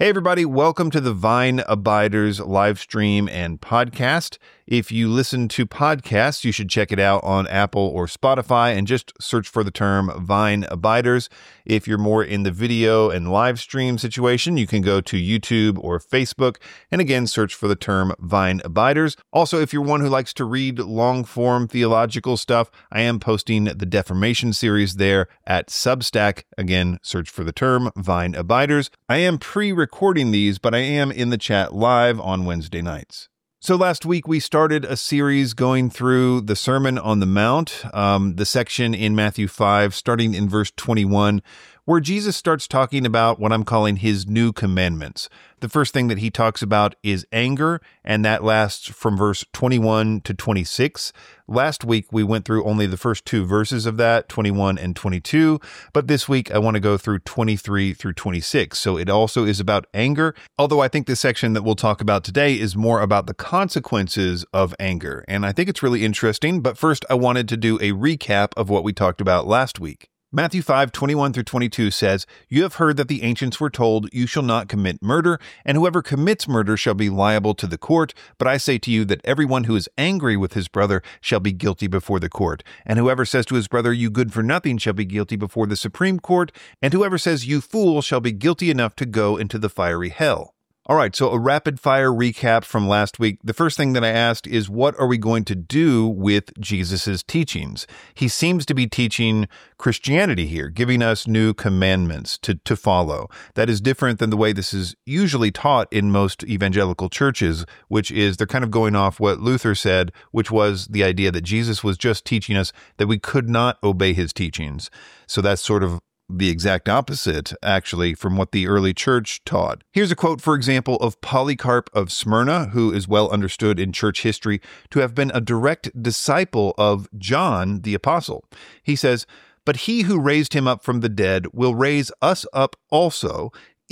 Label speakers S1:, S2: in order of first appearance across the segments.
S1: Hey everybody, welcome to the Vine Abiders live stream and podcast. If you listen to podcasts, you should check it out on Apple or Spotify and just search for the term Vine Abiders. If you're more in the video and live stream situation, you can go to YouTube or Facebook and again, search for the term Vine Abiders. Also, if you're one who likes to read long-form theological stuff, I am posting the Deformation series there at Substack. Again, search for the term Vine Abiders. I am pre-recording these, but I am in the chat live on Wednesday nights. So last week we started a series going through the Sermon on the Mount, the section in Matthew 5, starting in verse 21, where Jesus starts talking about what I'm calling his new commandments. The first thing that he talks about is anger, and that lasts from verse 21 to 26. Last week, we went through only the first two verses of that, 21 and 22, but this week I want to go through 23 through 26. So it also is about anger, although I think the section that we'll talk about today is more about the consequences of anger, and I think it's really interesting, but first I wanted to do a recap of what we talked about last week. Matthew 5, 21 through 22 says, "You have heard that the ancients were told, 'You shall not commit murder, and whoever commits murder shall be liable to the court. But I say to you that everyone who is angry with his brother shall be guilty before the court. And whoever says to his brother, 'You good for nothing,' shall be guilty before the Supreme Court. And whoever says, 'You fool,' shall be guilty enough to go into the fiery hell." All right, so a rapid fire recap from last week. The first thing that I asked is, what are we going to do with Jesus's teachings? He seems to be teaching Christianity here, giving us new commandments to follow. That is different than the way this is usually taught in most evangelical churches, which is they're kind of going off what Luther said, which was the idea that Jesus was just teaching us that we could not obey his teachings. So that's sort of the exact opposite, actually, from what the early church taught. Here's a quote, for example, of Polycarp of Smyrna, who is well understood in church history to have been a direct disciple of John the Apostle. He says, "But he who raised him up from the dead will raise us up also,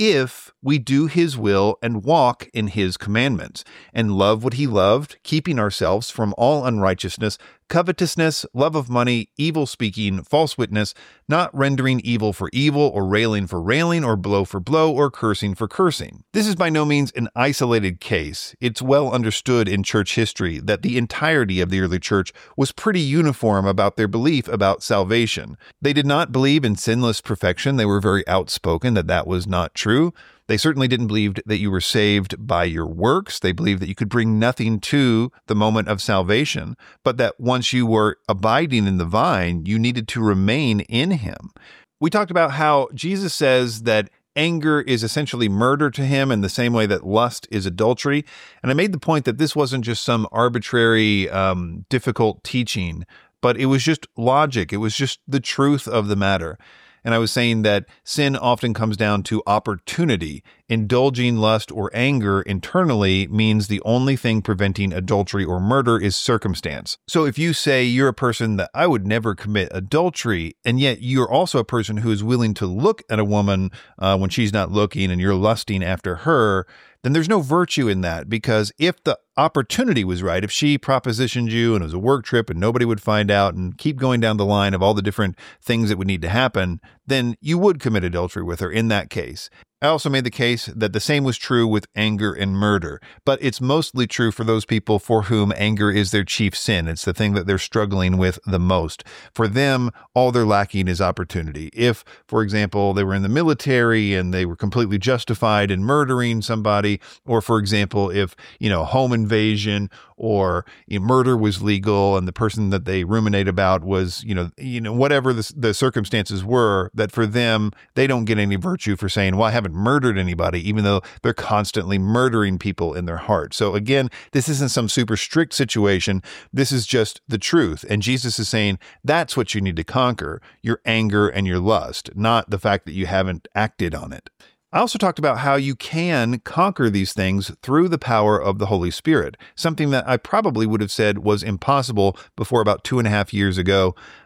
S1: if we do his will and walk in his commandments, and love what he loved, keeping ourselves from all unrighteousness, covetousness, love of money, evil speaking, false witness, not rendering evil for evil, or railing for railing, or blow for blow, or cursing for cursing." This is by no means an isolated case. It's well understood in church history that the entirety of the early church was pretty uniform about their belief about salvation. They did not believe in sinless perfection. They were very outspoken that that was not true. They certainly didn't believe that you were saved by your works. They believed that you could bring nothing to the moment of salvation, but that once you were abiding in the vine, you needed to remain in him. We talked about how Jesus says that anger is essentially murder to him in the same way that lust is adultery. And I made the point that this wasn't just some arbitrary, difficult teaching, but it was just logic. It was just the truth of the matter. And I was saying that sin often comes down to opportunity. Indulging lust or anger internally means the only thing preventing adultery or murder is circumstance. So if you say you're a person that I would never commit adultery, and yet you're also a person who is willing to look at a woman when she's not looking and you're lusting after her, then there's no virtue in that, because if the opportunity was right, if she propositioned you and it was a work trip and nobody would find out, and keep going down the line of all the different things that would need to happen, then you would commit adultery with her in that case. I also made the case that the same was true with anger and murder, but it's mostly true for those people for whom anger is their chief sin. It's the thing that they're struggling with the most. For them, all they're lacking is opportunity. If, for example, they were in the military and they were completely justified in murdering somebody, or for example, if, home invasion or murder was legal and the person that they ruminate about was, whatever the circumstances were, that for them, they don't get any virtue for saying, well, I haven't murdered anybody, even though they're constantly murdering people in their heart. So again, this isn't some super strict situation. This is just the truth. And Jesus is saying that's what you need to conquer, your anger and your lust, not the fact that you haven't acted on it. I also talked about how you can conquer these things through the power of the Holy Spirit, something that I probably would have said was impossible before about 2.5 years ago.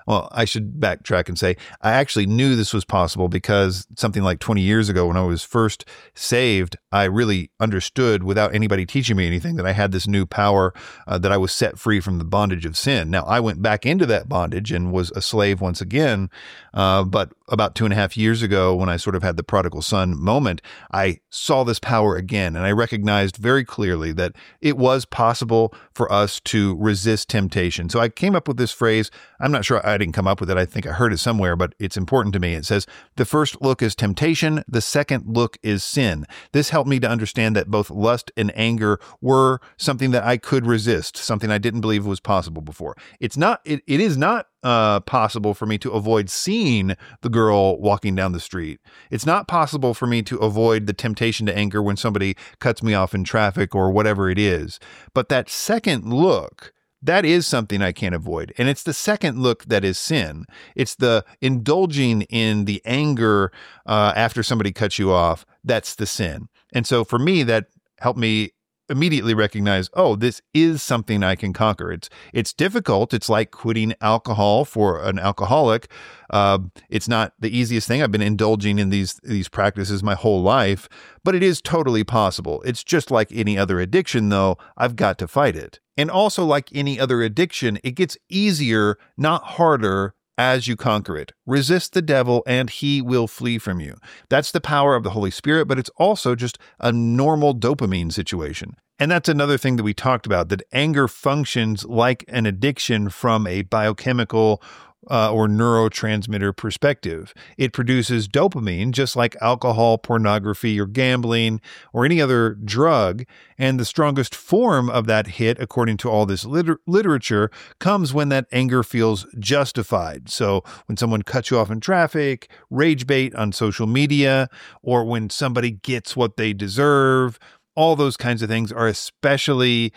S1: Well, I should backtrack and say I actually knew this was possible because something like 20 years ago when I was first saved, I really understood without anybody teaching me anything that I had this new power, that I was set free from the bondage of sin. Now, I went back into that bondage and was a slave once again. But about 2.5 years ago, when I sort of had the prodigal son moment, I saw this power again. And I recognized very clearly that it was possible for us to resist temptation. So I came up with this phrase. I'm not sure I didn't come up with it. I think I heard it somewhere, but it's important to me. It says, the first look is temptation. The second look is sin. This helped me to understand that both lust and anger were something that I could resist, something I didn't believe was possible before. It is not possible for me to avoid seeing the girl walking down the street. It's not possible for me to avoid the temptation to anger when somebody cuts me off in traffic or whatever it is. But that second look, that is something I can't avoid. And it's the second look that is sin. It's the indulging in the anger after somebody cuts you off. That's the sin. And so for me, that helped me immediately recognize, oh, this is something I can conquer. It's difficult. It's like quitting alcohol for an alcoholic. It's not the easiest thing. I've been indulging in these practices my whole life, but it is totally possible. It's just like any other addiction, though. I've got to fight it. And also like any other addiction, it gets easier, not harder, as you conquer it. Resist the devil and he will flee from you. That's the power of the Holy Spirit, but it's also just a normal dopamine situation. And that's another thing that we talked about, that anger functions like an addiction from a biochemical or neurotransmitter perspective. It produces dopamine, just like alcohol, pornography, or gambling, or any other drug. And the strongest form of that hit, according to all this literature, comes when that anger feels justified. So when someone cuts you off in traffic, rage bait on social media, or when somebody gets what they deserve, all those kinds of things are especially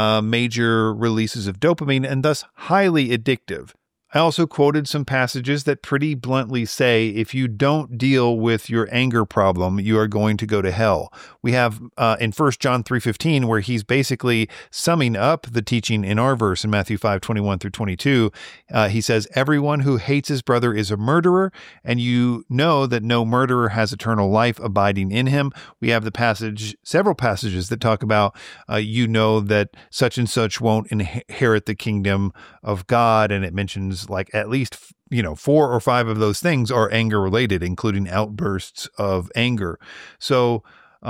S1: major releases of dopamine and thus highly addictive. I also quoted some passages that pretty bluntly say, if you don't deal with your anger problem, you are going to go to hell. We have in 1 John 3:15, where he's basically summing up the teaching in our verse in Matthew 5:21 through 22. He says, everyone who hates his brother is a murderer, and you know that no murderer has eternal life abiding in him. We have several passages that talk about, you know that such and such won't inherit the kingdom of God, and it mentions like at least 4 or 5 of those things are anger related, including outbursts of anger. So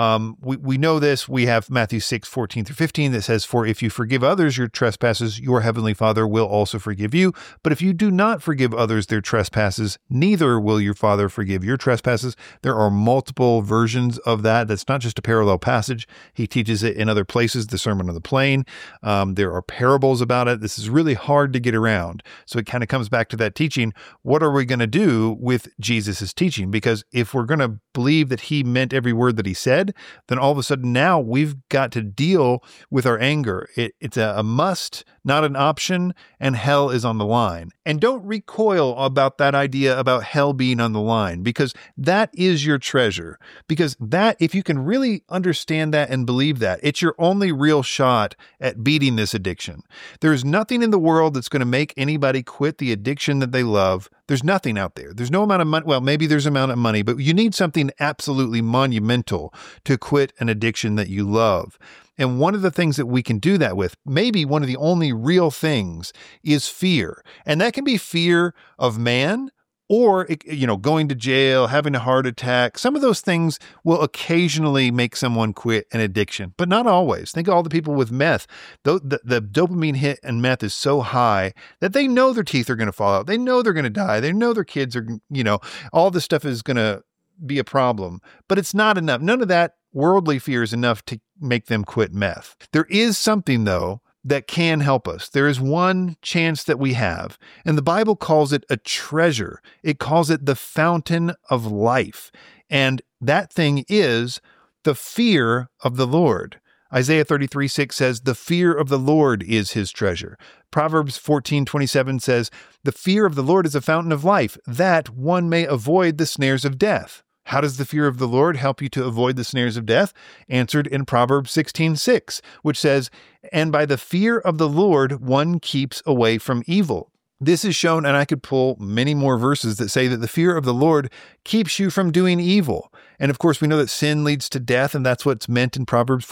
S1: we know this. We have Matthew 6:14 through 15 that says, for if you forgive others your trespasses, your heavenly Father will also forgive you. But if you do not forgive others their trespasses, neither will your Father forgive your trespasses. There are multiple versions of that. That's not just a parallel passage. He teaches it in other places, the Sermon on the Plain. There are parables about it. This is really hard to get around. So it kind of comes back to that teaching. What are we going to do with Jesus's teaching? Because if we're going to believe that he meant every word that he said, then all of a sudden now we've got to deal with our anger. It's a must, not an option, and hell is on the line. And don't recoil about that idea about hell being on the line, because that is your treasure. Because that, if you can really understand that and believe that, it's your only real shot at beating this addiction. There's nothing in the world that's going to make anybody quit the addiction that they love. There's nothing out there. There's no amount of money. Well, maybe there's an amount of money, but you need something absolutely monumental to quit an addiction that you love. And one of the things that we can do that with, maybe one of the only real things, is fear. And that can be fear of man, or, going to jail, having a heart attack. Some of those things will occasionally make someone quit an addiction, but not always. Think of all the people with meth. The dopamine hit in meth is so high that they know their teeth are going to fall out. They know they're going to die. They know their kids are, all this stuff is going to be a problem, but it's not enough. None of that worldly fear is enough to make them quit meth. There is something, though, that can help us. There is one chance that we have, and the Bible calls it a treasure. It calls it the fountain of life. And that thing is the fear of the Lord. Isaiah 33:6 says, the fear of the Lord is his treasure. Proverbs 14:27 says, the fear of the Lord is a fountain of life, that one may avoid the snares of death. How does the fear of the Lord help you to avoid the snares of death? Answered in Proverbs 16:6, which says, and by the fear of the Lord, one keeps away from evil. This is shown, and I could pull many more verses that say that the fear of the Lord keeps you from doing evil. And of course, we know that sin leads to death, and that's what's meant in Proverbs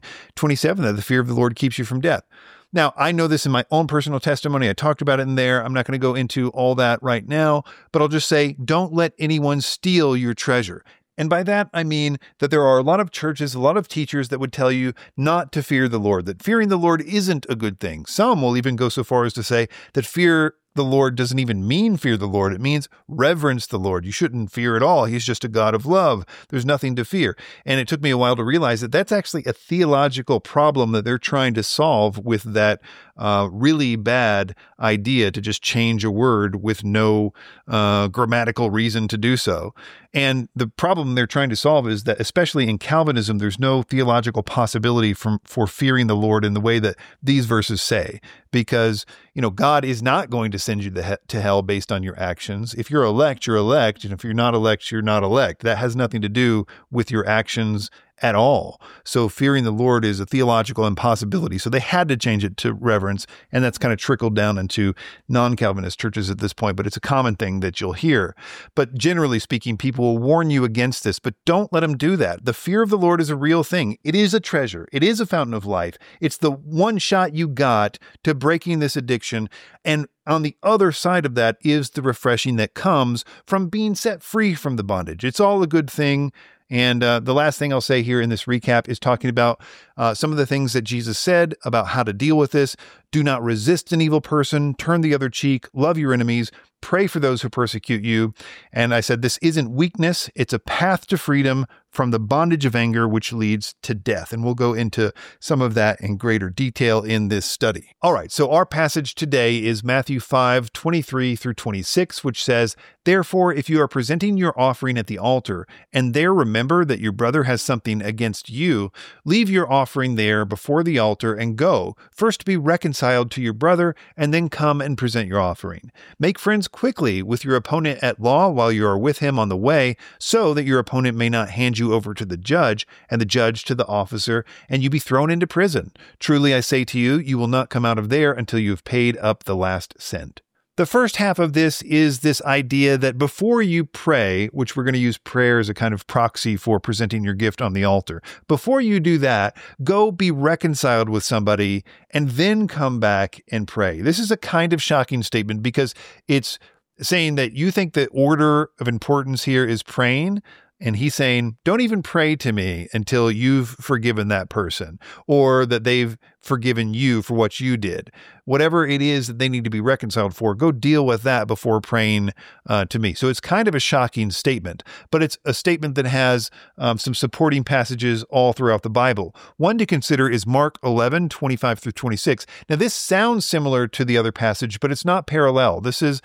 S1: 14:27, that the fear of the Lord keeps you from death. Now, I know this in my own personal testimony. I talked about it in there. I'm not going to go into all that right now, but I'll just say, don't let anyone steal your treasure. And by that, I mean that there are a lot of churches, a lot of teachers that would tell you not to fear the Lord, that fearing the Lord isn't a good thing. Some will even go so far as to say that fear the Lord doesn't even mean fear the Lord. It means reverence the Lord. You shouldn't fear at all. He's just a God of love. There's nothing to fear. And it took me a while to realize that that's actually a theological problem that they're trying to solve with that really bad idea to just change a word with no grammatical reason to do so. And the problem they're trying to solve is that, especially in Calvinism, there's no theological possibility for fearing the Lord in the way that these verses say, because, God is not going to send you to hell based on your actions. If you're elect, you're elect. And if you're not elect, you're not elect. That has nothing to do with your actions at all. So fearing the Lord is a theological impossibility. So they had to change it to reverence, and that's kind of trickled down into non-Calvinist churches at this point, but it's a common thing that you'll hear. But generally speaking, people will warn you against this, but don't let them do that. The fear of the Lord is a real thing. It is a treasure. It is a fountain of life. It's the one shot you got to breaking this addiction. And on the other side of that is the refreshing that comes from being set free from the bondage. It's all a good thing. And the last thing I'll say here in this recap is talking about some of the things that Jesus said about how to deal with this. Do not resist an evil person, turn the other cheek, love your enemies, pray for those who persecute you. And I said, this isn't weakness. It's a path to freedom from the bondage of anger, which leads to death. And we'll go into some of that in greater detail in this study. All right, so our passage today is Matthew 5:23 through 26, which says, therefore, if you are presenting your offering at the altar, and there remember that your brother has something against you, leave your offering there before the altar and go, first be reconciled to your brother, and then come and present your offering. Make friends quickly with your opponent at law while you are with him on the way, so that your opponent may not hand you over to the judge, and the judge to the officer, and you be thrown into prison. Truly I say to you, you will not come out of there until you have paid up the last cent. The first half of this is this idea that before you pray, which we're going to use prayer as a kind of proxy for presenting your gift on the altar, before you do that, go be reconciled with somebody and then come back and pray. This is a kind of shocking statement because it's saying that you think the order of importance here is praying. And he's saying, don't even pray to me until you've forgiven that person, or that they've forgiven you for what you did. Whatever it is that they need to be reconciled for, go deal with that before praying to me. So it's kind of a shocking statement, but it's a statement that has some supporting passages all throughout the Bible. One to consider is Mark 11:25 through 26. Now, this sounds similar to the other passage, but it's not parallel. This is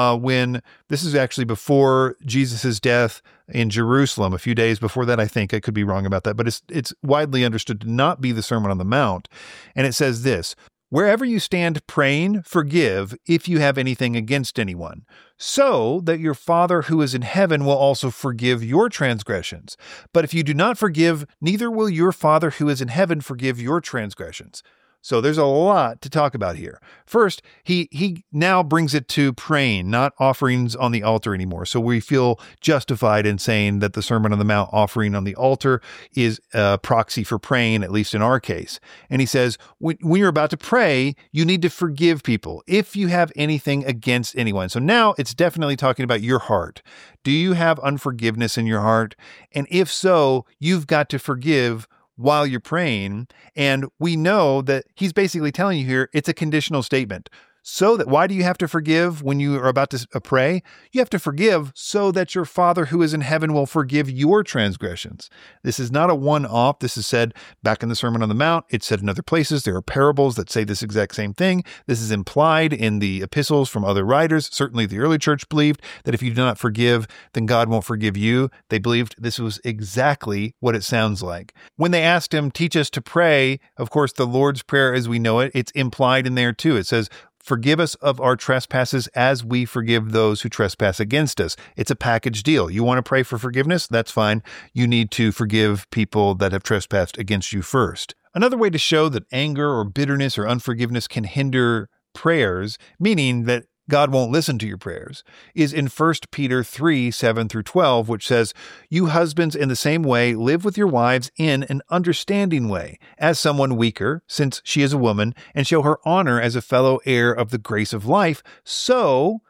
S1: actually before Jesus' death in Jerusalem, a few days before that, I think. I could be wrong about that, but it's widely understood to not be the Sermon on the Mount. And it says this, wherever you stand praying, forgive if you have anything against anyone, so that your Father who is in heaven will also forgive your transgressions. But if you do not forgive, neither will your Father who is in heaven forgive your transgressions. So there's a lot to talk about here. First, he now brings it to praying, not offerings on the altar anymore. So we feel justified in saying that the Sermon on the Mount offering on the altar is a proxy for praying, at least in our case. And he says, when you're about to pray, you need to forgive people if you have anything against anyone. So now it's definitely talking about your heart. Do you have unforgiveness in your heart? And if so, you've got to forgive while you're praying. And we know that he's basically telling you here, it's a conditional statement. So that, why do you have to forgive when you are about to pray? You have to forgive so that your Father who is in heaven will forgive your transgressions. This is not a one-off. This is said back in the Sermon on the Mount. It's said in other places. There are parables that say this exact same thing. This is implied in the epistles from other writers. Certainly the early church believed that if you do not forgive, then God won't forgive you. They believed this was exactly what it sounds like. When they asked him, teach us to pray, of course, the Lord's Prayer as we know it, it's implied in there too. It says, forgive us of our trespasses as we forgive those who trespass against us. It's a package deal. You want to pray for forgiveness? That's fine. You need to forgive people that have trespassed against you first. Another way to show that anger or bitterness or unforgiveness can hinder prayers, meaning that God won't listen to your prayers, is in 1 Peter 3, 7 through 12, which says, "You husbands in the same way live with your wives in an understanding way, as someone weaker, since she is a woman, and show her honor as a fellow heir of the grace of life, so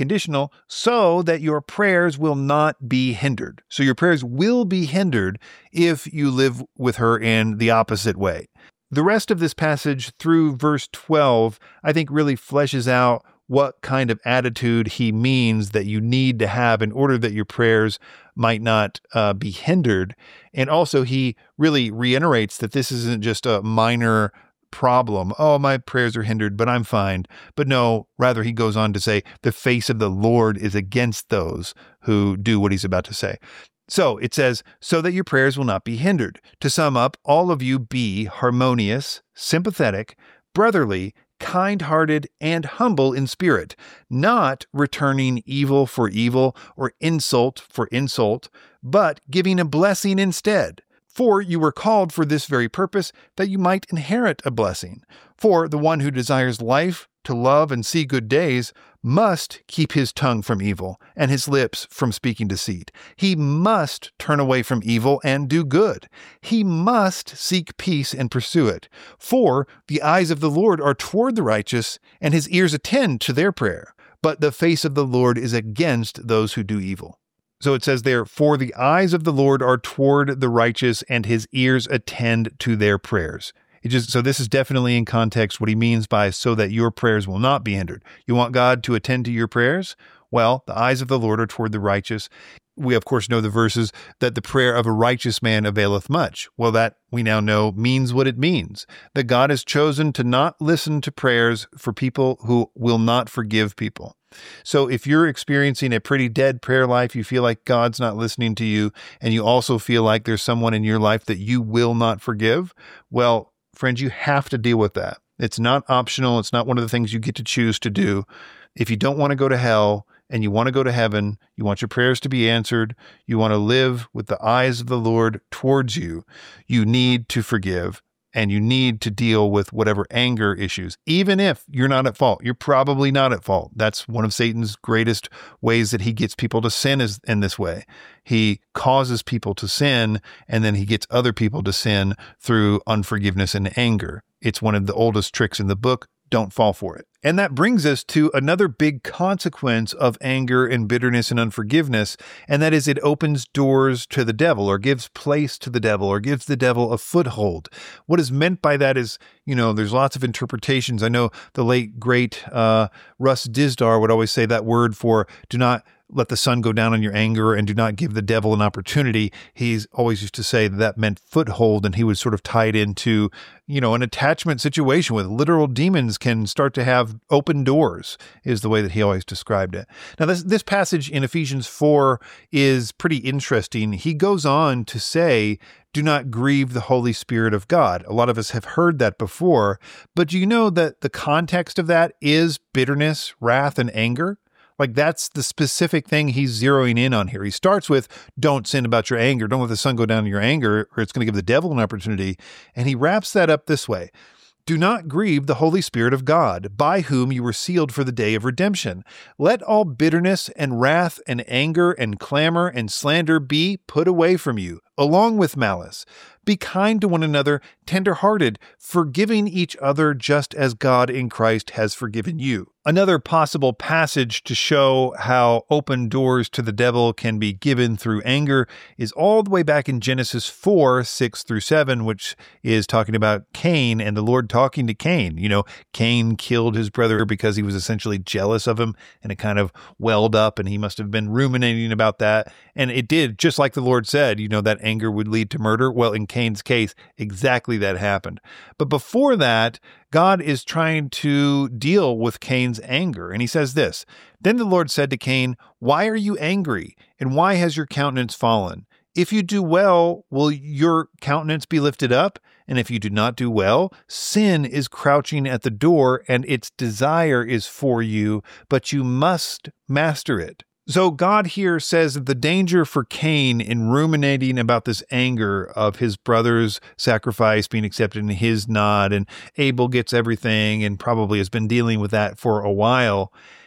S1: that your prayers will not be hindered." So your prayers will be hindered if you live with her in the opposite way. The rest of this passage through verse 12, I think, really fleshes out what kind of attitude he means that you need to have in order that your prayers might not be hindered. And also, he really reiterates that this isn't just a minor problem. Oh, my prayers are hindered, but I'm fine. But no, rather he goes on to say, the face of the Lord is against those who do what he's about to say. So it says, so that your prayers will not be hindered. To sum up, all of you be harmonious, sympathetic, brotherly, kind-hearted, and humble in spirit, not returning evil for evil or insult for insult, but giving a blessing instead. For you were called for this very purpose, that you might inherit a blessing. For the one who desires life, to love and see good days, must keep his tongue from evil and his lips from speaking deceit. He must turn away from evil and do good. He must seek peace and pursue it. For the eyes of the Lord are toward the righteous, and his ears attend to their prayer. But the face of the Lord is against those who do evil. So it says there, for the eyes of the Lord are toward the righteous, and his ears attend to their prayers. So this is definitely in context what he means by so that your prayers will not be hindered. You want God to attend to your prayers? Well, the eyes of the Lord are toward the righteous. We, of course, know the verses that the prayer of a righteous man availeth much. Well, that we now know means what it means, that God has chosen to not listen to prayers for people who will not forgive people. So if you're experiencing a pretty dead prayer life, you feel like God's not listening to you, and you also feel like there's someone in your life that you will not forgive, well, friends, you have to deal with that. It's not optional. It's not one of the things you get to choose to do. If you don't want to go to hell and you want to go to heaven, you want your prayers to be answered, you want to live with the eyes of the Lord towards you, you need to forgive. And you need to deal with whatever anger issues, even if you're not at fault. You're probably not at fault. That's one of Satan's greatest ways that he gets people to sin is in this way. He causes people to sin, and then he gets other people to sin through unforgiveness and anger. It's one of the oldest tricks in the book. Don't fall for it. And that brings us to another big consequence of anger and bitterness and unforgiveness, and that is it opens doors to the devil, or gives place to the devil, or gives the devil a foothold. What is meant by that is, there's lots of interpretations. I know the late, great Russ Dizdar would always say that word for do not let the sun go down on your anger and do not give the devil an opportunity. He's always used to say that meant foothold, and he would sort of tie it into, an attachment situation with literal demons can start to have open doors, is the way that he always described it. Now, this passage in Ephesians 4 is pretty interesting. He goes on to say, do not grieve the Holy Spirit of God. A lot of us have heard that before, but do you know that the context of that is bitterness, wrath, and anger? Like that's the specific thing he's zeroing in on here. He starts with, don't sin about your anger. Don't let the sun go down in your anger, or it's going to give the devil an opportunity. And he wraps that up this way. Do not grieve the Holy Spirit of God, by whom you were sealed for the day of redemption. Let all bitterness and wrath and anger and clamor and slander be put away from you, along with malice. Be kind to one another, tender-hearted, forgiving each other just as God in Christ has forgiven you. Another possible passage to show how open doors to the devil can be given through anger is all the way back in Genesis 4, 6 through 7, which is talking about Cain and the Lord talking to Cain. Cain killed his brother because he was essentially jealous of him, and it kind of welled up, and he must have been ruminating about that. And it did, just like the Lord said, that anger would lead to murder. Well, in Cain's case, exactly that happened. But before that, God is trying to deal with Cain's anger. And he says this, Then the Lord said to Cain, Why are you angry? And why has your countenance fallen? If you do well, will your countenance be lifted up? And if you do not do well, sin is crouching at the door, and its desire is for you, but you must master it. So God here says that the danger for Cain in ruminating about this anger of his brother's sacrifice being accepted and his not, and Abel gets everything and probably has been dealing with that for a while.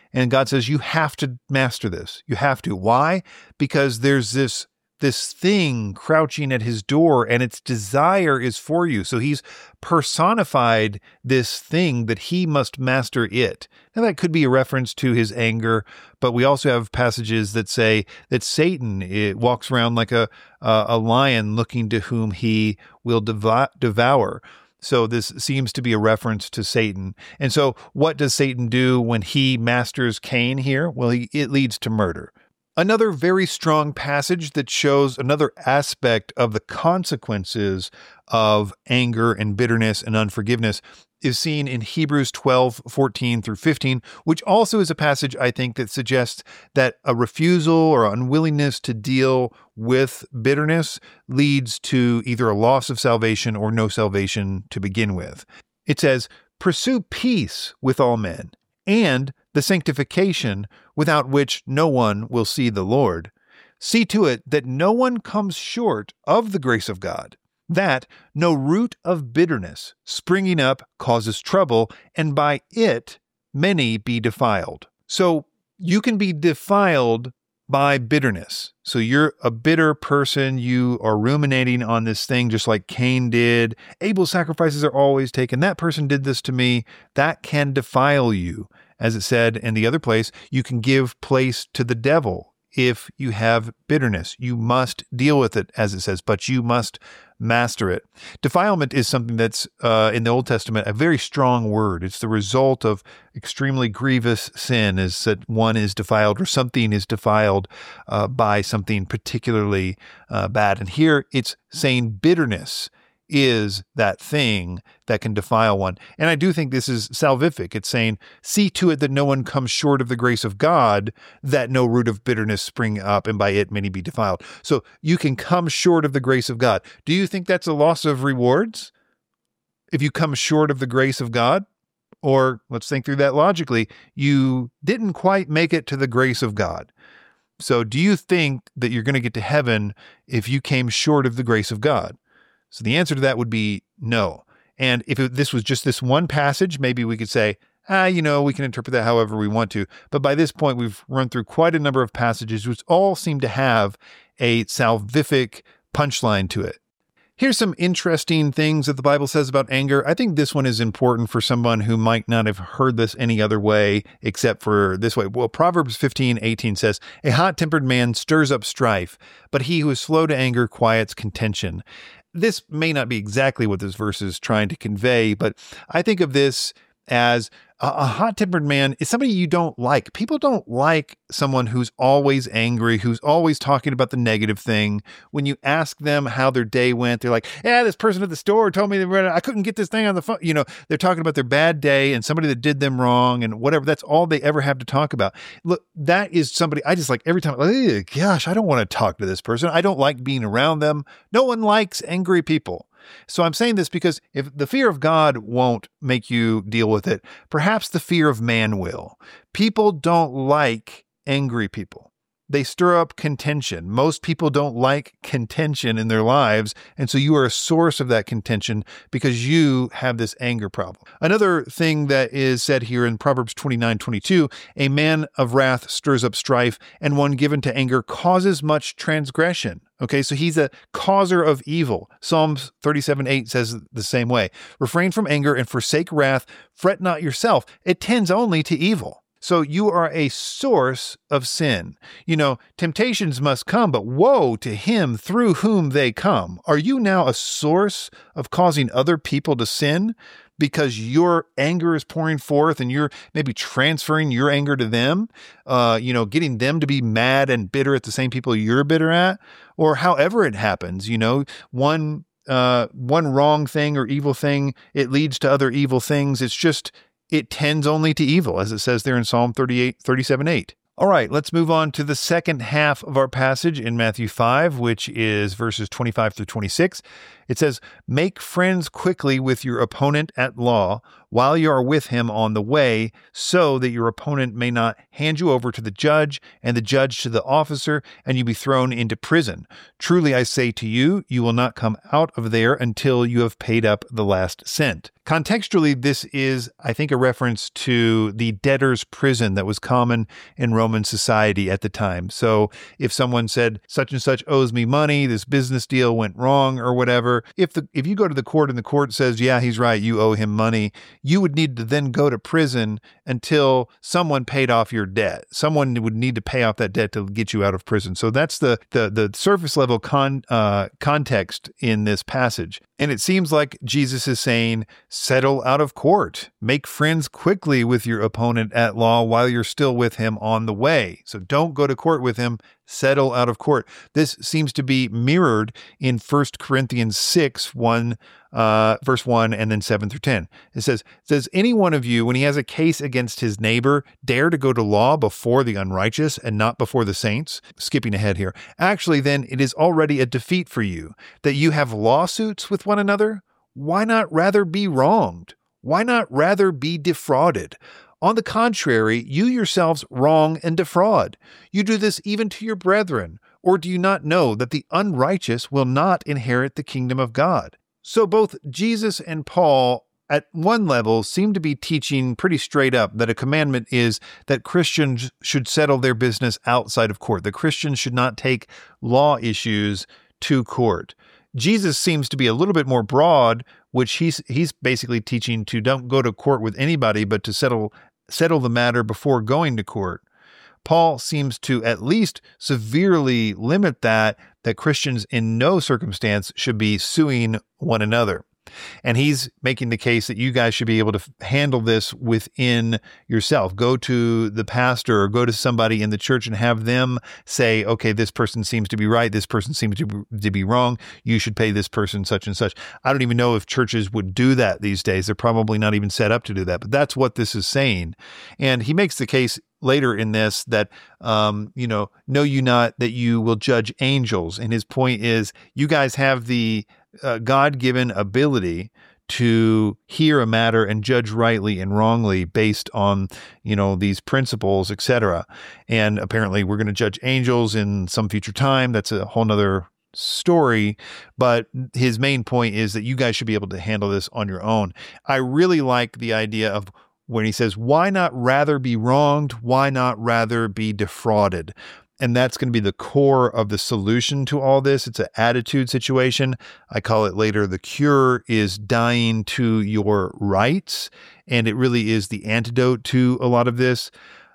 S1: And God says, you have to master this. You have to. Why? Because there's this thing crouching at his door, and its desire is for you. So he's personified this thing that he must master it. Now that could be a reference to his anger, but we also have passages that say that Satan walks around like a lion looking to whom he will devour. So this seems to be a reference to Satan. And so what does Satan do when he masters Cain here? Well, it leads to murder. Another very strong passage that shows another aspect of the consequences of anger and bitterness and unforgiveness is seen in Hebrews 12:14 through 15, which also is a passage, I think, that suggests that a refusal or unwillingness to deal with bitterness leads to either a loss of salvation or no salvation to begin with. It says, "Pursue peace with all men, and the sanctification without which no one will see the Lord. See to it that no one comes short of the grace of God, that no root of bitterness springing up causes trouble, and by it many be defiled." So you can be defiled by bitterness. So you're a bitter person. You are ruminating on this thing just like Cain did. Abel's sacrifices are always taken. That person did this to me. That can defile you. As it said in the other place, you can give place to the devil if you have bitterness. You must deal with it, as it says, but you must master it. Defilement is something that's in the Old Testament a very strong word. It's the result of extremely grievous sin, is that one is defiled or something is defiled by something particularly bad. And here it's saying bitterness is that thing that can defile one. And I do think this is salvific. It's saying, see to it that no one comes short of the grace of God, that no root of bitterness spring up, and by it many be defiled. So you can come short of the grace of God. Do you think that's a loss of rewards if you come short of the grace of God? Or let's think through that logically. You didn't quite make it to the grace of God. So do you think that you're going to get to heaven if you came short of the grace of God? So the answer to that would be no. And if this was just this one passage, maybe we could say, we can interpret that however we want to. But by this point, we've run through quite a number of passages which all seem to have a salvific punchline to it. Here's some interesting things that the Bible says about anger. I think this one is important for someone who might not have heard this any other way except for this way. Well, Proverbs 15:18 says, "A hot-tempered man stirs up strife, but he who is slow to anger quiets contention." This may not be exactly what this verse is trying to convey, but I think of this as a hot-tempered man is somebody you don't like. People don't like someone who's always angry, who's always talking about the negative thing. When you ask them how their day went, they're like, this person at the store told me I couldn't get this thing on the phone. They're talking about their bad day and somebody that did them wrong and whatever. That's all they ever have to talk about. Look, that is somebody I just like every time. Gosh, I don't want to talk to this person. I don't like being around them. No one likes angry people. So I'm saying this because if the fear of God won't make you deal with it, perhaps the fear of man will. People don't like angry people. They stir up contention. Most people don't like contention in their lives, and so you are a source of that contention because you have this anger problem. Another thing that is said here in Proverbs 29:22, "A man of wrath stirs up strife, and one given to anger causes much transgression." Okay, so he's a causer of evil. Psalms 37:8 says the same way. "Refrain from anger and forsake wrath. Fret not yourself. It tends only to evil." So you are a source of sin. Temptations must come, but woe to him through whom they come. Are you now a source of causing other people to sin because your anger is pouring forth and you're maybe transferring your anger to them, getting them to be mad and bitter at the same people you're bitter at? Or however it happens, one wrong thing or evil thing, it leads to other evil things. It tends only to evil, as it says there in Psalm 37:8. All right, let's move on to the second half of our passage in Matthew 5, which is verses 25 through 26. It says, make friends quickly with your opponent at law while you are with him on the way, so that your opponent may not hand you over to the judge and the judge to the officer, and you be thrown into prison. Truly I say to you, you will not come out of there until you have paid up the last cent. Contextually, this is, I think, a reference to the debtor's prison that was common in Roman society at the time. So if someone said, such and such owes me money, this business deal went wrong or whatever, if you go to the court and the court says, yeah, he's right, you owe him money, you would need to then go to prison until someone paid off your debt. Someone would need to pay off that debt to get you out of prison. So that's the surface level context in this passage. And it seems like Jesus is saying, settle out of court. Make friends quickly with your opponent at law while you're still with him on the way. So don't go to court with him. Settle out of court. This seems to be mirrored in 1 Corinthians 6, verse 1, and then 7 through 10. It says, does any one of you, when he has a case against his neighbor, dare to go to law before the unrighteous and not before the saints? Skipping ahead here. Actually, then, it is already a defeat for you that you have lawsuits with one another. Why not rather be wronged? Why not rather be defrauded? On the contrary, you yourselves wrong and defraud. You do this even to your brethren. Or do you not know that the unrighteous will not inherit the kingdom of God? So both Jesus and Paul, at one level, seem to be teaching pretty straight up that a commandment is that Christians should settle their business outside of court. The Christians should not take law issues to court. Jesus seems to be a little bit more broad, which he's basically teaching to don't go to court with anybody, but to settle the matter before going to court. Paul seems to at least severely limit that Christians in no circumstance should be suing one another. And he's making the case that you guys should be able to handle this within yourself. Go to the pastor or go to somebody in the church and have them say, okay, this person seems to be right. This person seems to be wrong. You should pay this person such and such. I don't even know if churches would do that these days. They're probably not even set up to do that, but that's what this is saying. And he makes the case later in this that, know you not that you will judge angels. And his point is, you guys have the God-given ability to hear a matter and judge rightly and wrongly based on, these principles, etc. And apparently we're going to judge angels in some future time. That's a whole nother story. But his main point is that you guys should be able to handle this on your own. I really like the idea of when he says, why not rather be wronged? Why not rather be defrauded? And that's going to be the core of the solution to all this. It's an attitude situation. I call it later, the cure is dying to your rights. And it really is the antidote to a lot of this.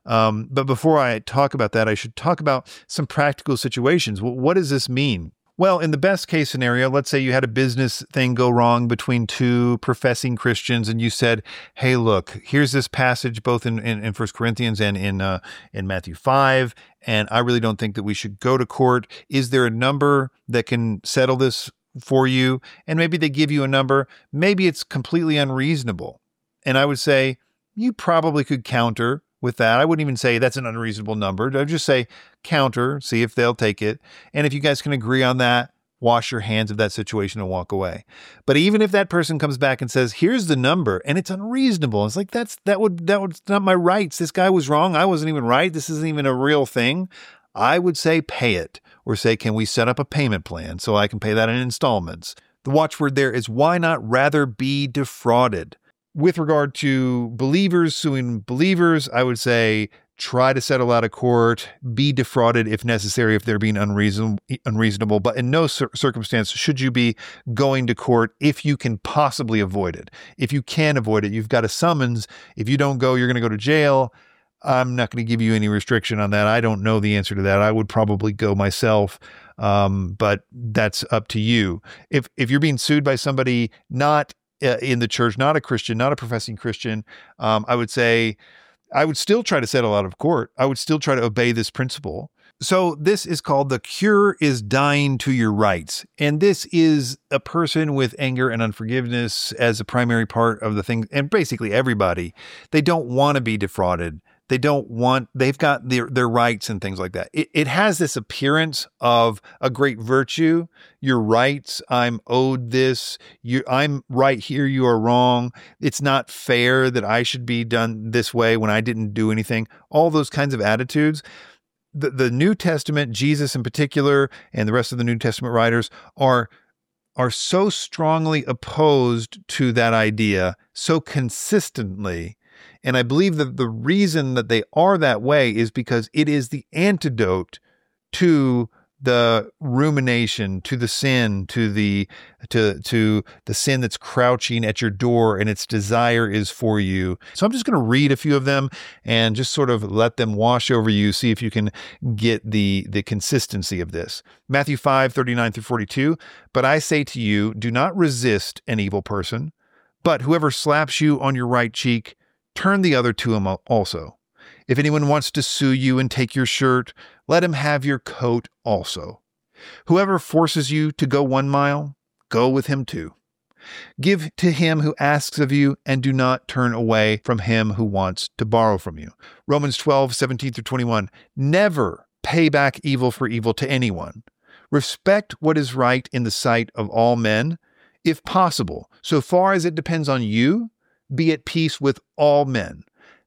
S1: But before I talk about that, I should talk about some practical situations. Well, what does this mean? Well, in the best case scenario, let's say you had a business thing go wrong between two professing Christians, and you said, hey, look, here's this passage both in 1 Corinthians and in Matthew 5, and I really don't think that we should go to court. Is there a number that can settle this for you? And maybe they give you a number. Maybe it's completely unreasonable. And I would say, you probably could counter with that. I wouldn't even say that's an unreasonable number. I'd just say counter, see if they'll take it. And if you guys can agree on that, wash your hands of that situation and walk away. But even if that person comes back and says, here's the number, and it's unreasonable, it's like, that would not my rights. This guy was wrong. I wasn't even right. This isn't even a real thing. I would say pay it, or say, can we set up a payment plan so I can pay that in installments? The watchword there is, why not rather be defrauded? With regard to believers suing believers, I would say try to settle out of court, be defrauded if necessary, if they're being unreasonable, but in no circumstance should you be going to court if you can possibly avoid it. If you can avoid it, you've got a summons. If you don't go, you're going to go to jail. I'm not going to give you any restriction on that. I don't know the answer to that. I would probably go myself, but that's up to you. If you're being sued by somebody not in the church, not a Christian, not a professing Christian, I would say I would still try to settle out of court. I would still try to obey this principle. So this is called the cure is dying to your rights. And this is a person with anger and unforgiveness as a primary part of the thing. And basically everybody, they don't want to be defrauded. they've got their rights and things like that. It has this appearance of a great virtue. Your rights, I'm owed this. I'm right here, you are wrong. It's not fair that I should be done this way when I didn't do anything. All those kinds of attitudes. The New Testament, Jesus in particular, and the rest of the New Testament writers are so strongly opposed to that idea so consistently. And I believe that the reason that they are that way is because it is the antidote to the rumination, to the sin, to the sin that's crouching at your door and its desire is for you. So I'm just going to read a few of them and just sort of let them wash over you, see if you can get the consistency of this. Matthew 5:39-42. But I say to you, do not resist an evil person, but whoever slaps you on your right cheek, turn the other to him also. If anyone wants to sue you and take your shirt, let him have your coat also. Whoever forces you to go 1 mile, go with him 2. Give to him who asks of you, and do not turn away from him who wants to borrow from you. Romans 12:17-21. Never pay back evil for evil to anyone. Respect what is right in the sight of all men. If possible, so far as it depends on you, be at peace with all men.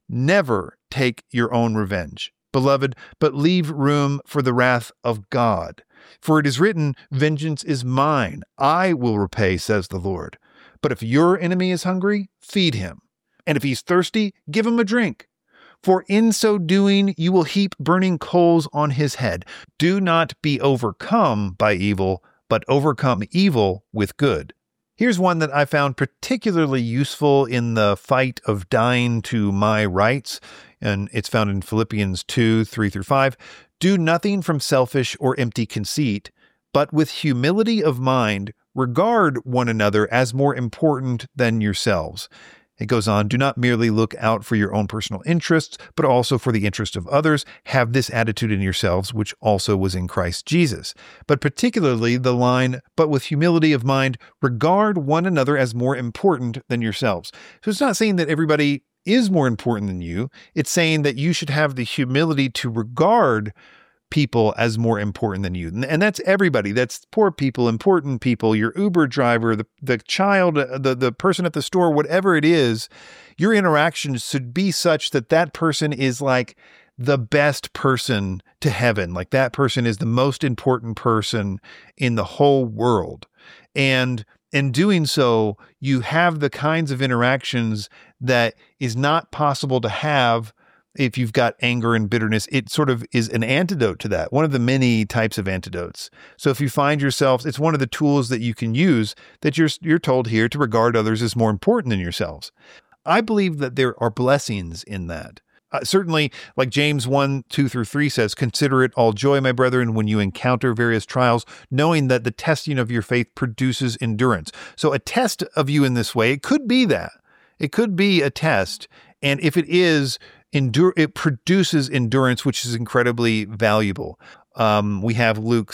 S1: Never take your own revenge, beloved, but leave room for the wrath of God. For it is written, vengeance is mine, I will repay, says the Lord. But if your enemy is hungry, feed him. And if he's thirsty, give him a drink. For in so doing, you will heap burning coals on his head. Do not be overcome by evil, but overcome evil with good. Here's one that I found particularly useful in the fight of dying to my rights, and it's found in Philippians 2:3-5. Do nothing from selfish or empty conceit, but with humility of mind, regard one another as more important than yourselves. It goes on, do not merely look out for your own personal interests, but also for the interest of others. Have this attitude in yourselves, which also was in Christ Jesus. But particularly the line, but with humility of mind, regard one another as more important than yourselves. So it's not saying that everybody is more important than you. It's saying that you should have the humility to regard people as more important than you. And that's everybody. That's poor people, important people, your Uber driver, the child, the person at the store, whatever it is, your interactions should be such that that person is like the best person to heaven. Like that person is the most important person in the whole world. And in doing so, you have the kinds of interactions that is not possible to have if you've got anger and bitterness. It sort of is an antidote to that, one of the many types of antidotes. So if you find yourselves, it's one of the tools that you can use that you're told here to regard others as more important than yourselves. I believe that there are blessings in that. Certainly, like James 1:2-3 says, consider it all joy, my brethren, when you encounter various trials, knowing that the testing of your faith produces endurance. So a test of you in this way, it could be that. It could be a test. And if it is, it produces endurance, which is incredibly valuable. We have Luke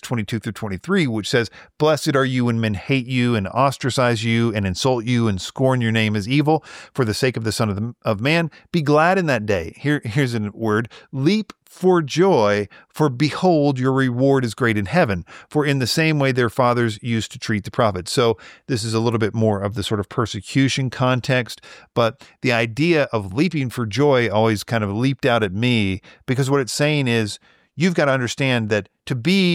S1: 6:22-23, which says, blessed are you when men hate you and ostracize you and insult you and scorn your name as evil for the sake of the Son of Man. Be glad in that day. Here's a word, leap for joy, for behold, your reward is great in heaven. For in the same way their fathers used to treat the prophets. So this is a little bit more of the sort of persecution context, but the idea of leaping for joy always kind of leaped out at me, because what it's saying is, you've got to understand that to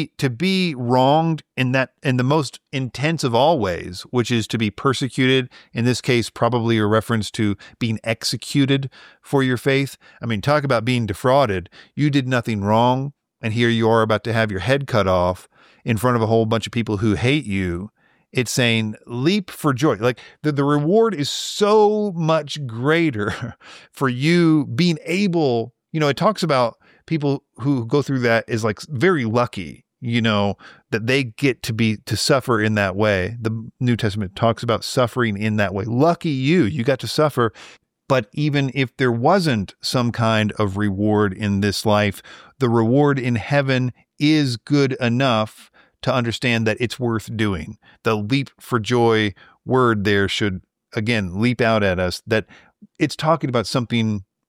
S1: be wronged in the most intense of all ways, which is to be persecuted, in this case, probably a reference to being executed for your faith. I mean, talk about being defrauded. You did nothing wrong, and here you are about to have your head cut off in front of a whole bunch of people who hate you. It's saying, leap for joy. Like the reward is so much greater for you being able, it talks about people who go through that is like very lucky, that they get to suffer in that way. The New Testament talks about suffering in that way. Lucky you got to suffer. But even if there wasn't some kind of reward in this life, the reward in heaven is good enough to understand that it's worth doing. The leap for joy word there should, again, leap out at us, that it's talking about something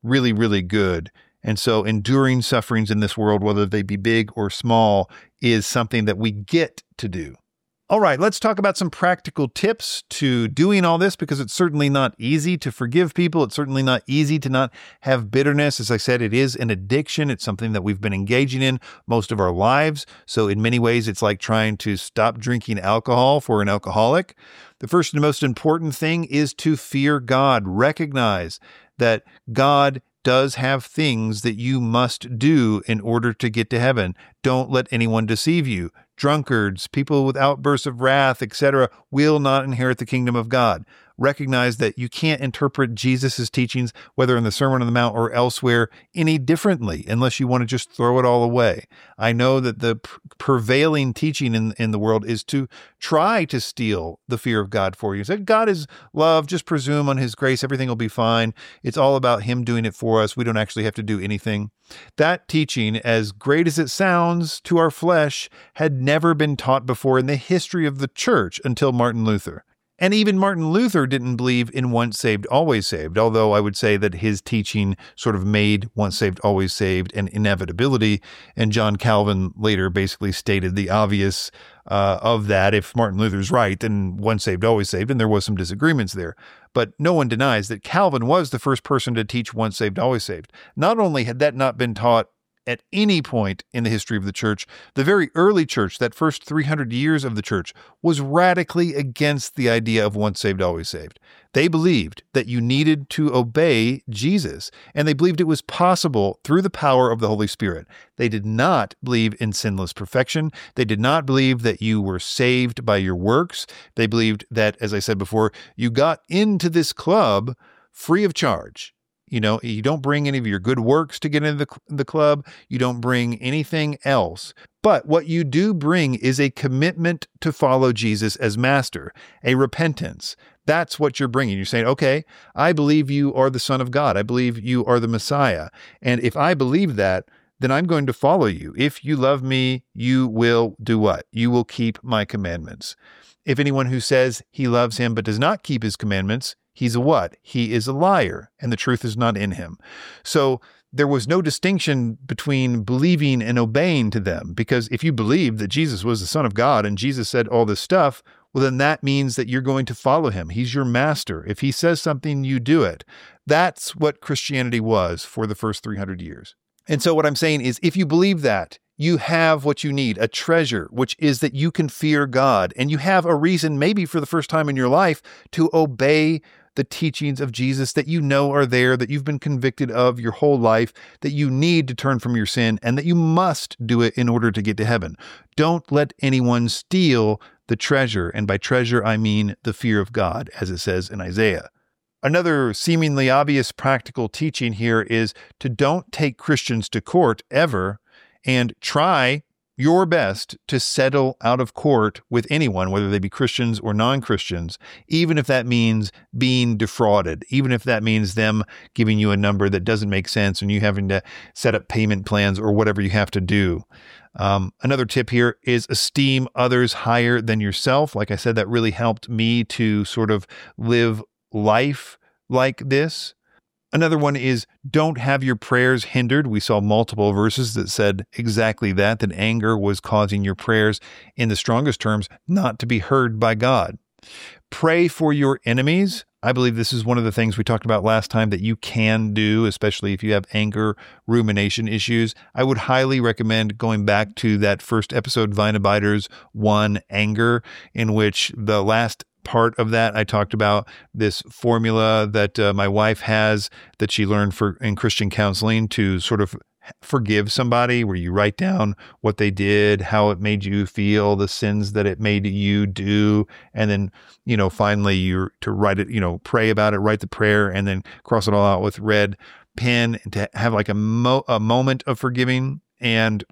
S1: really, really good. And so enduring sufferings in this world, whether they be big or small, is something that we get to do. All right, let's talk about some practical tips to doing all this, because it's certainly not easy to forgive people. It's certainly not easy to not have bitterness. As I said, it is an addiction. It's something that we've been engaging in most of our lives. So in many ways, it's like trying to stop drinking alcohol for an alcoholic. The first and most important thing is to fear God. Recognize that God does have things that you must do in order to get to heaven. Don't let anyone deceive you. Drunkards, people with outbursts of wrath, etc., will not inherit the kingdom of God. Recognize that you can't interpret Jesus' teachings, whether in the Sermon on the Mount or elsewhere, any differently, unless you want to just throw it all away. I know that the prevailing teaching in the world is to try to steal the fear of God for you. Say, God is love, just presume on his grace, everything will be fine. It's all about him doing it for us. We don't actually have to do anything. That teaching, as great as it sounds to our flesh, had never been taught before in the history of the church until Martin Luther. And even Martin Luther didn't believe in once saved, always saved, although I would say that his teaching sort of made once saved, always saved an inevitability. And John Calvin later basically stated the obvious of that. If Martin Luther's right, then once saved, always saved, and there was some disagreements there. But no one denies that Calvin was the first person to teach once saved, always saved. Not only had that not been taught at any point in the history of the church, the very early church, that first 300 years of the church, was radically against the idea of once saved, always saved. They believed that you needed to obey Jesus, and they believed it was possible through the power of the Holy Spirit. They did not believe in sinless perfection. They did not believe that you were saved by your works. They believed that, as I said before, you got into this club free of charge. You know, you don't bring any of your good works to get into the club. You don't bring anything else. But what you do bring is a commitment to follow Jesus as master, a repentance. That's what you're bringing. You're saying, okay, I believe you are the Son of God. I believe you are the Messiah. And if I believe that, then I'm going to follow you. If you love me, you will do what? You will keep my commandments. If anyone who says he loves him but does not keep his commandments, he's a what? He is a liar, and the truth is not in him. So there was no distinction between believing and obeying to them, because if you believe that Jesus was the Son of God and Jesus said all this stuff, well, then that means that you're going to follow him. He's your master. If he says something, you do it. That's what Christianity was for the first 300 years. And so what I'm saying is, if you believe that, you have what you need, a treasure, which is that you can fear God, and you have a reason, maybe for the first time in your life, to obey the teachings of Jesus that you know are there, that you've been convicted of your whole life, that you need to turn from your sin, and that you must do it in order to get to heaven. Don't let anyone steal the treasure, and by treasure I mean the fear of God, as it says in Isaiah. Another seemingly obvious practical teaching here is to don't take Christians to court ever, and try your best to settle out of court with anyone, whether they be Christians or non-Christians, even if that means being defrauded, even if that means them giving you a number that doesn't make sense and you having to set up payment plans or whatever you have to do. Another tip here is esteem others higher than yourself. Like I said, that really helped me to sort of live life like this. Another one is don't have your prayers hindered. We saw multiple verses that said exactly that anger was causing your prayers, in the strongest terms, not to be heard by God. Pray for your enemies. I believe this is one of the things we talked about last time that you can do, especially if you have anger, rumination issues. I would highly recommend going back to that first episode, Vine Abiders 1, Anger, in which the last part of that, I talked about this formula that my wife has that she learned in Christian counseling to sort of forgive somebody, where you write down what they did, how it made you feel, the sins that it made you do. And then, finally you're to write it, pray about it, write the prayer, and then cross it all out with red pen and to have like a moment of forgiving and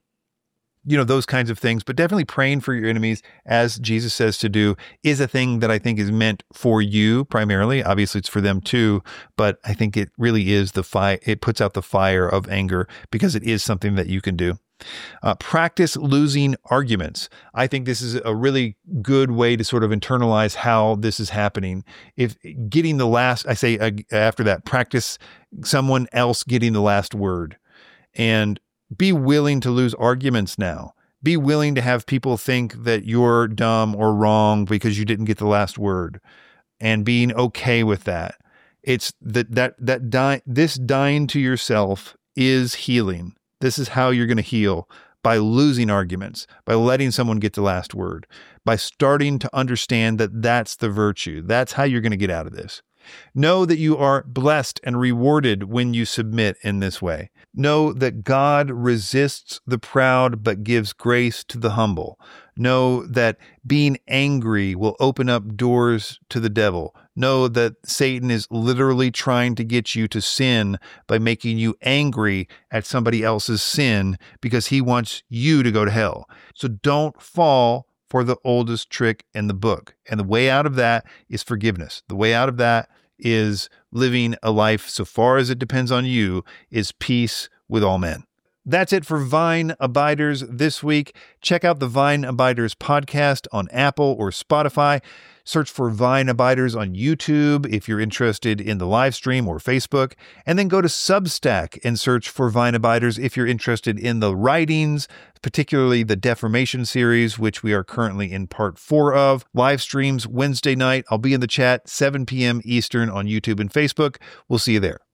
S1: those kinds of things. But definitely praying for your enemies, as Jesus says to do, is a thing that I think is meant for you primarily. Obviously, it's for them too, but I think it really is it puts out the fire of anger, because it is something that you can do. Practice losing arguments. I think this is a really good way to sort of internalize how this is happening. If getting the last, I say after that, practice someone else getting the last word, and be willing to lose arguments now. Be willing to have people think that you're dumb or wrong because you didn't get the last word, and being okay with that. It's this dying to yourself is healing. This is how you're going to heal, by losing arguments, by letting someone get the last word, by starting to understand that that's the virtue. That's how you're going to get out of this. Know that you are blessed and rewarded when you submit in this way. Know that God resists the proud but gives grace to the humble. Know that being angry will open up doors to the devil. Know that Satan is literally trying to get you to sin by making you angry at somebody else's sin because he wants you to go to hell. So don't fall for the oldest trick in the book. And the way out of that is forgiveness. The way out of that is living a life, so far as it depends on you, is peace with all men. That's it for Vine Abiders this week. Check out the Vine Abiders podcast on Apple or Spotify. Search for Vine Abiders on YouTube if you're interested in the live stream or Facebook. And then go to Substack and search for Vine Abiders if you're interested in the writings, particularly the Deformation series, which we are currently in part 4 of. Live streams Wednesday night. I'll be in the chat, 7 p.m. Eastern on YouTube and Facebook. We'll see you there.